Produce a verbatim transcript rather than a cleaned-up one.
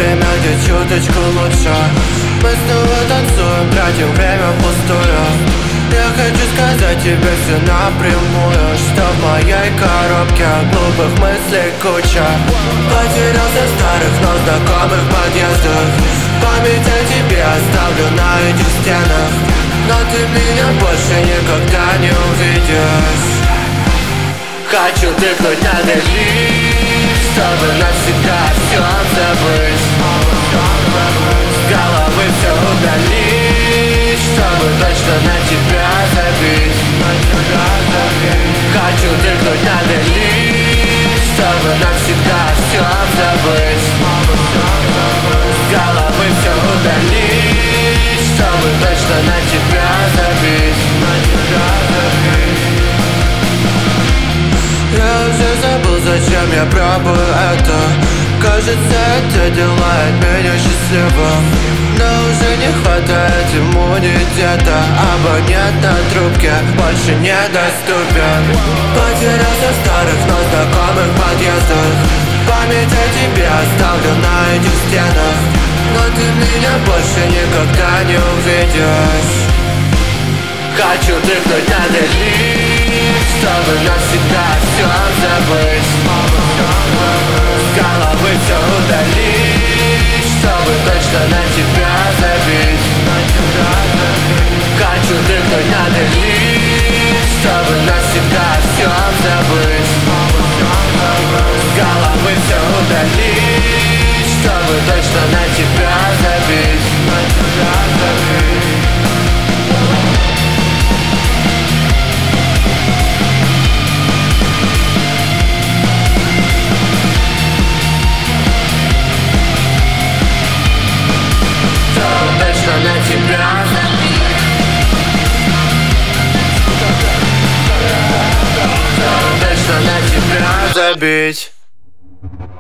время, где чуточку лучше. Мы снова танцуем, тратим время впустую. Я хочу сказать тебе все напрямую, что в моей коробке глупых мыслей куча. Потерялся в старых, но знакомых подъездах. Память о тебе оставлю на этих стенах, но ты меня больше никогда не увидишь. Хочу тыкнуть на delete, чтобы навсегда все забыть. С головы все удалить, чтобы точно на тебя забить. Хочу тыкнуть на delete, чтобы навсегда все забыть. С головы все удалить, чтобы точно на тебя забить. Я уже забыл, зачем я пробую это. Кажется, это делает меня счастливым, но уже не хватает иммунитета. Абонент на трубке больше недоступен. Потерялся в старых, но знакомых подъездах. Память о тебе оставлю на этих стенах, но ты меня больше никогда не увидишь. Хочу тыкнуть на delete, чтобы навсегда все забыть. С головы все удалить, чтобы точно на тебя забить. Хочу тыкнуть на delete, чтобы навсегда все забыть. С головы все удалить, чтобы точно на тебя забить. На тебя точно на тебя забить.